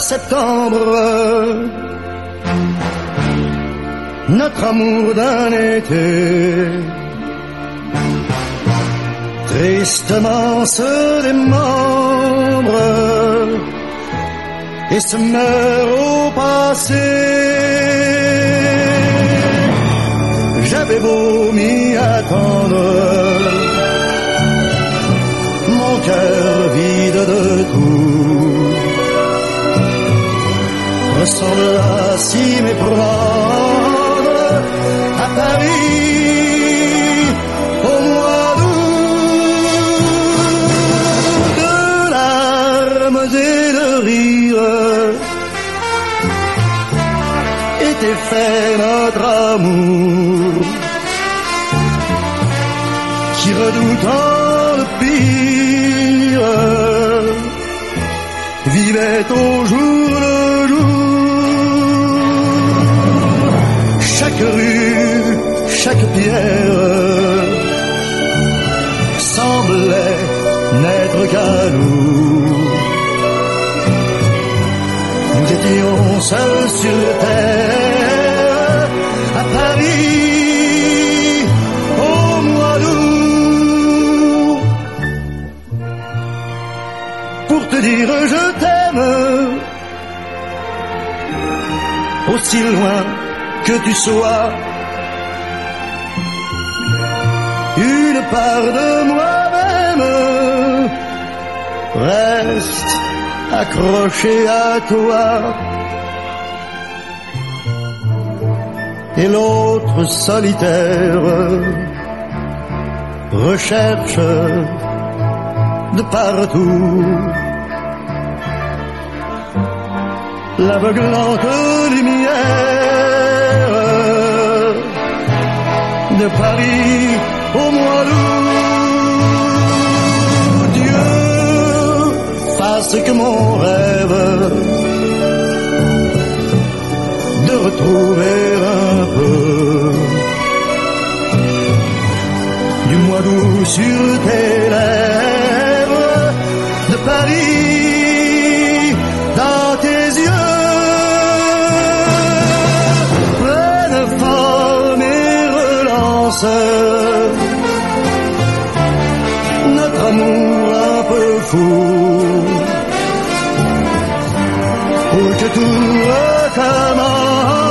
septembre, notre amour d'un été tristement se démembre et se meurt au passé. J'avais beau m'y attendre, mon cœur vide de tout ressemble à s'y méprendre à Paris au mois d'août. De larmes et de rires était fait notre amour, qui redoutant le pire vivait au jour le jour. Chaque rue, chaque pierre semblait n'être qu'à nous. Nous étions seuls sur terre à Paris au mois d'août. Pour te dire je t'aime, aussi loin que tu sois, une part de moi-même reste accrochée à toi, et l'autre solitaire recherche de partout l'aveuglante lumière de Paris au mois d'août. Dieu fasse que mon rêve de retrouver un peu du mois d'août sur tes lèvres, de Paris dans tes yeux, prenne forme et relance notre amour un peu fou, pour que tout recommence.